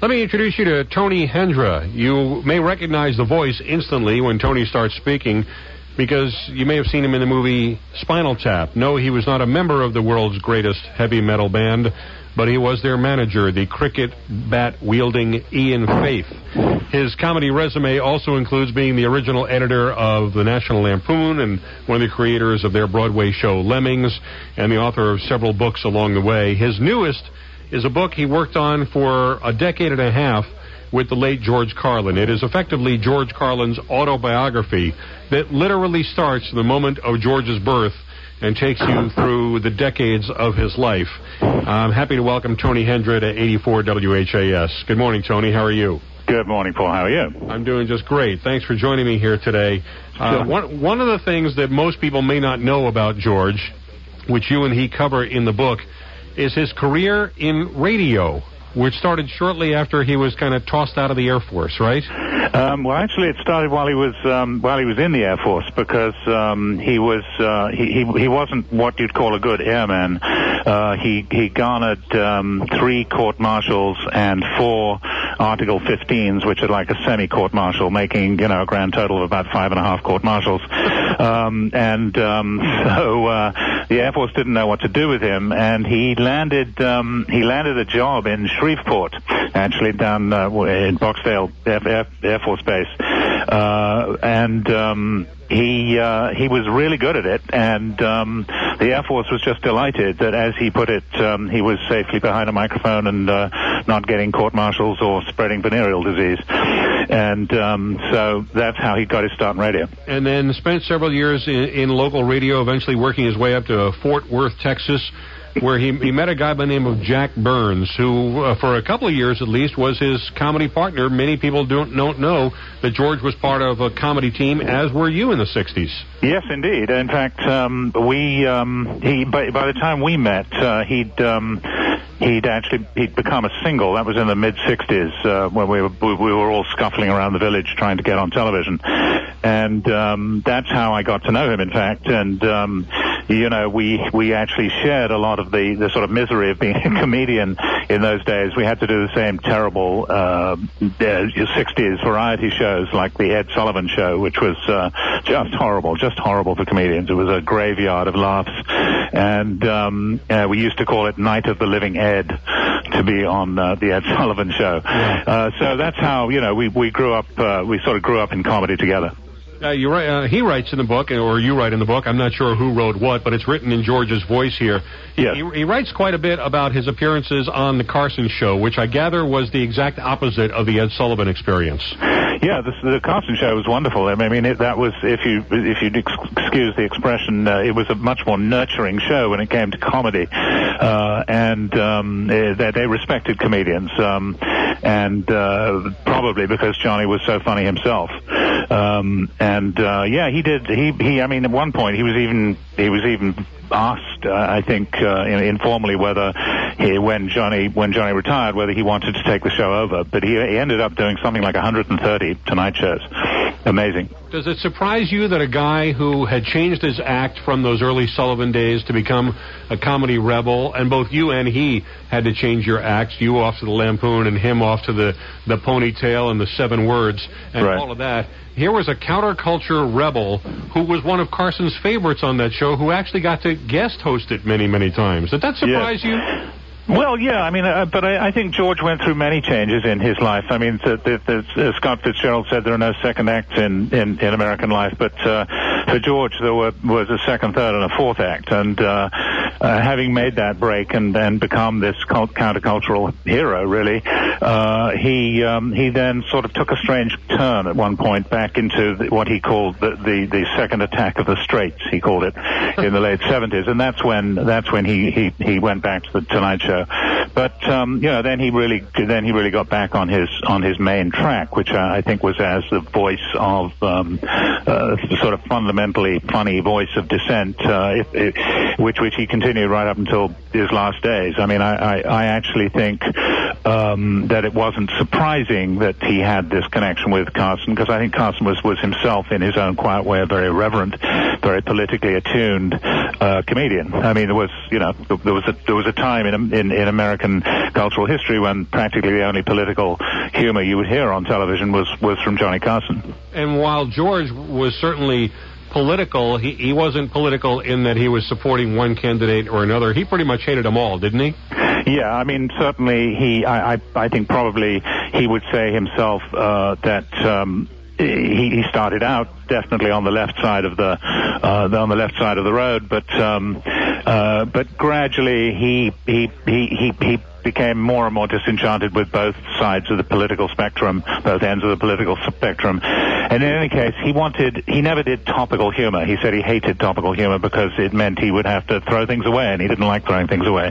Let me introduce you to Tony Hendra. You may recognize the voice instantly when Tony starts speaking because you may have seen him in the movie Spinal Tap. No, he was not a member of the world's greatest heavy metal band, but he was their manager, the cricket bat-wielding Ian Faith. His comedy resume also includes being the original editor of the National Lampoon and one of the creators of their Broadway show Lemmings, and the author of several books along the way. His newest is a book he worked on for a decade and a half with the late George Carlin. It is effectively George Carlin's autobiography that literally starts the moment of George's birth and takes you through the decades of his life. I'm happy to welcome Tony Hendra to 84 WHAS. Good morning, Tony. How are you? Good morning, Paul. How are you? I'm doing just great. Thanks for joining me here today. Sure. One of the things that most people may not know about George, which you and he cover in the book, is his career in radio, which started shortly after he was kind of tossed out of the Air Force, right? Well, actually, it started while he was in the Air Force, because he wasn't what you'd call a good airman. He garnered 3 court-martials and 4 Article 15s, which are like a semi-court-martial, making a grand total of about 5.5 court-martials. So the Air Force didn't know what to do with him, and he landed a job in Shreveport, actually down in Boxdale Air Force Base, he was really good at it, and the Air Force was just delighted that, as he put it, he was safely behind a microphone and not getting court-martials or spreading venereal disease. And so that's how he got his start in radio. And then spent several years in local radio, eventually working his way up to Fort Worth, Texas, where he met a guy by the name of Jack Burns, who, for a couple of years at least, was his comedy partner. Many people don't know that George was part of a comedy team, as were you in the 60s. Yes, indeed. In fact, by the time we met, he'd become a single. That was in the mid-60s, when we were all scuffling around the village trying to get on television. And that's how I got to know him, in fact. And we actually shared a lot of the sort of misery of being a comedian in those days. We had to do the same terrible 60s variety shows like the Ed Sullivan Show, which was just horrible for comedians. It was a graveyard of laughs. And we used to call it Night of the Living Ed, to be on the Ed Sullivan Show. So that's how, we grew up, we sort of grew up in comedy together. You're right. He writes in the book, or you write in the book. I'm not sure who wrote what, but it's written in George's voice here. Yes. He writes quite a bit about his appearances on the Carson Show, which I gather was the exact opposite of the Ed Sullivan experience. Yeah, the Carson Show was wonderful. I mean, that was, if you'd excuse the expression, it was a much more nurturing show when it came to comedy, and they respected comedians, and probably because Johnny was so funny himself. He did. I mean, at one point he was even asked, I think, informally, whether when Johnny retired, whether he wanted to take the show over. But he ended up doing something like 130 Tonight shows. Amazing. Does it surprise you that a guy who had changed his act from those early Sullivan days to become a comedy rebel, and both you and he had to change your acts, you off to the Lampoon and him off to the ponytail and the 7 words and all of that, here was a counterculture rebel who was one of Carson's favorites on that show, who actually got to guest host it many, many times. Did that surprise you? Well, yeah, I mean, but I think George went through many changes in his life. I mean, Scott Fitzgerald said there are no second acts in American life, but for George there was a second, third, and a fourth act. And having made that break and then become this countercultural hero, really, he then sort of took a strange turn at one point back into what he called the second attack of the straights. He called it in the late 70s, and that's when he went back to the Tonight Show. But then he really got back on his main track, which I think was as the voice of the sort of fundamentally funny voice of dissent, which he continued right up until his last days. I mean, I actually think that it wasn't surprising that he had this connection with Carson, because I think Carson was himself, in his own quiet way, a very irreverent, very politically attuned comedian. I mean, there was a time in America American cultural history, when practically the only political humor you would hear on television was from Johnny Carson. And while George was certainly political, he wasn't political in that he was supporting one candidate or another. He pretty much hated them all, didn't he? Yeah, I mean, certainly I think probably he would say himself that he started out definitely on the left side of the road, but gradually he became more and more disenchanted with both sides of the political spectrum, both ends of the political spectrum. And in any case, he never did topical humor. He said he hated topical humor because it meant he would have to throw things away, and he didn't like throwing things away.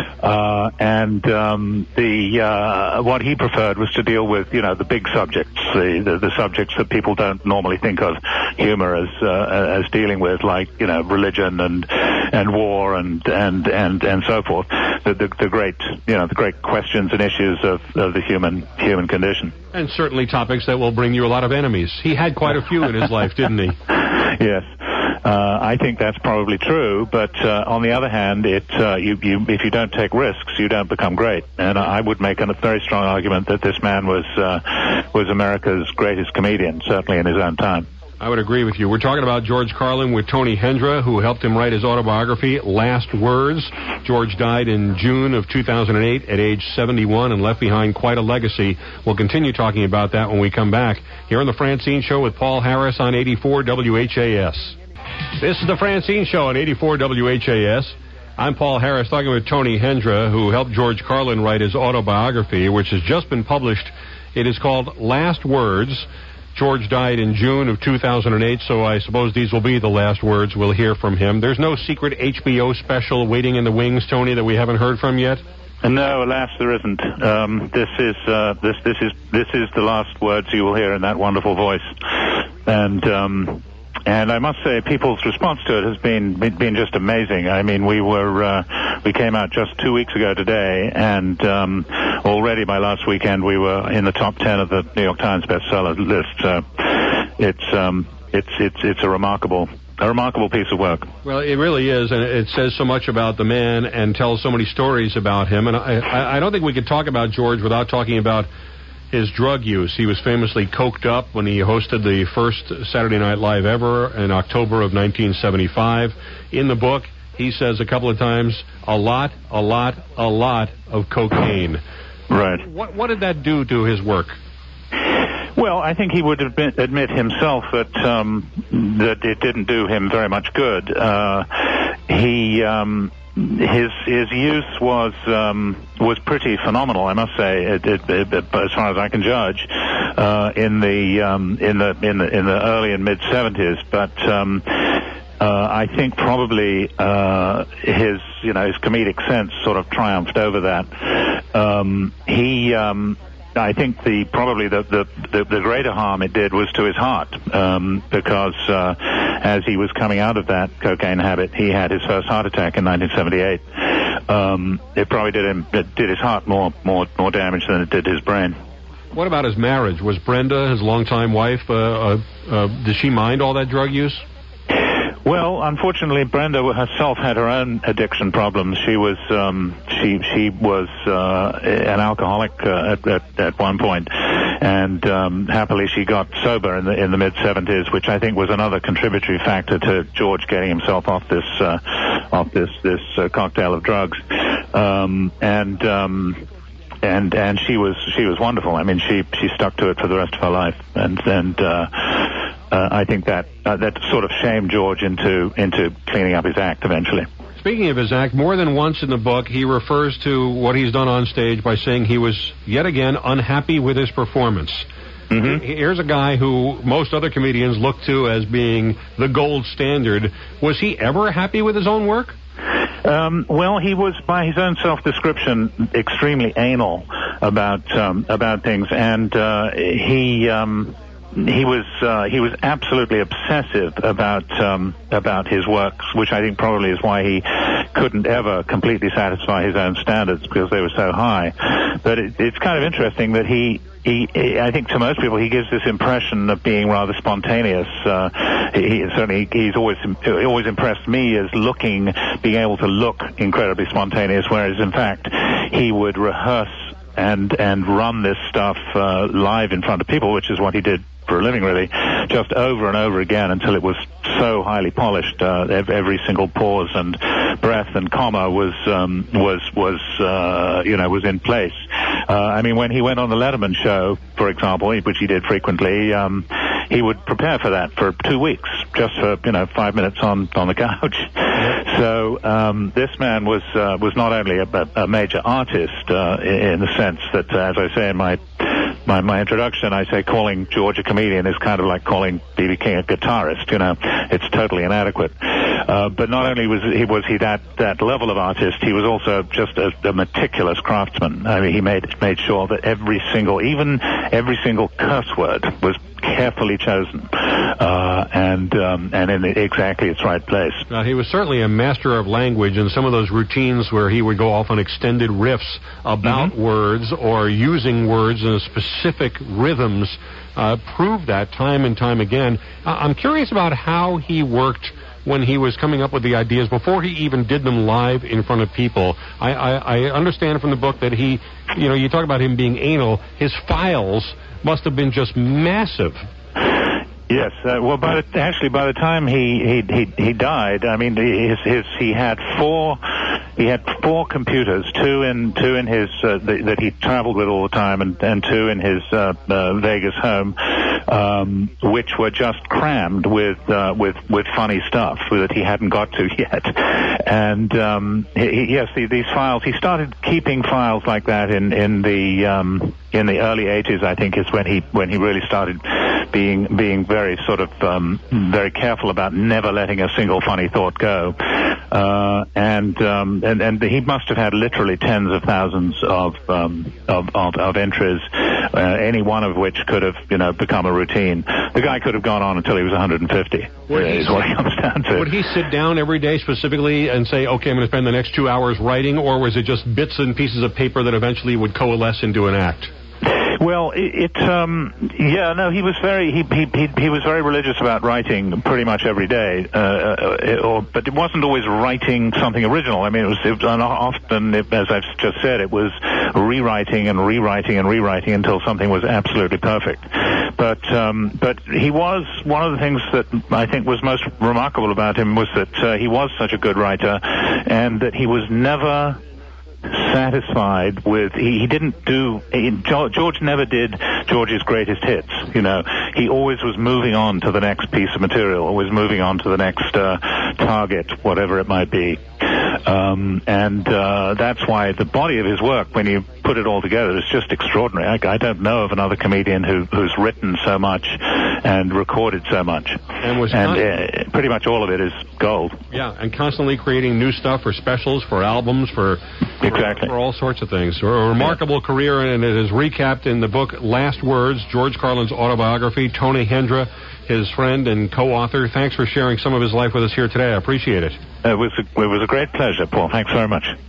What he preferred was to deal with, the big subjects, the subjects that people don't normally think of humor as dealing with, like, religion and war and so forth. The great questions and issues of the human condition. And certainly topics that will bring you a lot of enemies. He had quite a few in his life, didn't he? Yes. I think that's probably true, but on the other hand, if you don't take risks, you don't become great. And I would make a very strong argument that this man was America's greatest comedian, certainly in his own time. I would agree with you. We're talking about George Carlin with Tony Hendra, who helped him write his autobiography, Last Words. George died in June of 2008 at age 71 and left behind quite a legacy. We'll continue talking about that when we come back here on The Francine Show with Paul Harris on 84 WHAS. This is The Francine Show on 84 WHAS. I'm Paul Harris, talking with Tony Hendra, who helped George Carlin write his autobiography, which has just been published. It is called Last Words. George died in June of 2008, so I suppose these will be the last words we'll hear from him. There's no secret HBO special waiting in the wings, Tony, that we haven't heard from yet? No, alas, there isn't. This is the last words you will hear in that wonderful voice. And I must say, people's response to it has been just amazing. I mean, we came out just 2 weeks ago today, and already by last weekend we were in the top 10 of the New York Times bestseller list. So it's a remarkable piece of work. Well, it really is, and it says so much about the man and tells so many stories about him. And I don't think we could talk about George without talking about his drug use. He was famously coked up when he hosted the first Saturday Night Live ever in October of 1975. In the book, he says a couple of times, a lot of cocaine. Right. What did that do to his work? Well, I think he would admit himself that it didn't do him very much good. His use was pretty phenomenal, I must say, as far as I can judge, in the early and mid 70s. But I think probably his comedic sense sort of triumphed over that. I think probably the greater harm it did was to his heart, because as he was coming out of that cocaine habit, he had his first heart attack in 1978. It probably did his heart more damage than it did his brain. What about his marriage? Was Brenda, his longtime wife, did she mind all that drug use? Well, unfortunately, Brenda herself had her own addiction problems. She was an alcoholic at one point, and happily she got sober in the mid 70s, which I think was another contributory factor to George getting himself off this cocktail of drugs. And she was wonderful. I mean, she stuck to it for the rest of her life, and I think that sort of shamed George into cleaning up his act eventually. Speaking of his act, more than once in the book, he refers to what he's done on stage by saying he was yet again unhappy with his performance. Mm-hmm. Here's a guy who most other comedians look to as being the gold standard. Was he ever happy with his own work? Well, he was, by his own self-description, extremely anal about things, and he was absolutely obsessive about his works, which I think probably is why he couldn't ever completely satisfy his own standards, because they were so high. But it's kind of interesting that I think to most people he gives this impression of being rather spontaneous. He's always impressed me as being able to look incredibly spontaneous, whereas in fact he would rehearse and run this stuff live in front of people, which is what he did for a living, really, just over and over again until it was so highly polished. Every single pause and breath and comma was in place. I mean, when he went on the Letterman show, for example, which he did frequently, he would prepare for that for 2 weeks, just for 5 minutes on the couch. So this man was not only a major artist in the sense that, as I say in my introduction, I say calling George a comedian is kind of like calling B.B. King a guitarist. It's totally inadequate. But not only was he that level of artist, he was also just a meticulous craftsman. I mean, he made sure that every single curse word was carefully chosen and in exactly its right place. He was certainly a master of language, and some of those routines where he would go off on extended riffs about words or using words in specific rhythms proved that time and time again. I'm curious about how he worked when he was coming up with the ideas before he even did them live in front of people. I understand from the book that he, you talk about him being anal, his files must have been just massive. Yes, well, by the time he died, I mean, he had four computers, two in his that he traveled with all the time, and two in his Vegas home, which were just crammed with funny stuff that he hadn't got to yet. And these files, he started keeping files like that in the early 80s, I think, is when he really started being very sort of very careful about never letting a single funny thought go. And he must have had literally tens of thousands of entries, any one of which could have become a routine. The guy could have gone on until he was 150. Is what it comes down to. Would he sit down every day specifically and say, "Okay, I'm going to spend the next 2 hours writing," or was it just bits and pieces of paper that eventually would coalesce into an act? Well, he was very religious about writing pretty much every day, but it wasn't always writing something original. I mean, it was often, as I've just said, it was rewriting and rewriting and rewriting until something was absolutely perfect. But he was, one of the things that I think was most remarkable about him was that he was such a good writer, and that he was never satisfied with, George never did George's greatest hits. He always was moving on to the next piece of material, always moving on to the next target, whatever it might be. And that's why the body of his work, when you put it all together, is just extraordinary. I don't know of another comedian who's written so much and recorded so much. And pretty much all of it is gold. Yeah, and constantly creating new stuff for specials, for albums, for all sorts of things. A remarkable career, and it is recapped in the book Last Words, George Carlin's autobiography. Tony Hendra, his friend and co-author. Thanks for sharing some of his life with us here today. I appreciate it. It was a great pleasure, Paul. Thanks very much.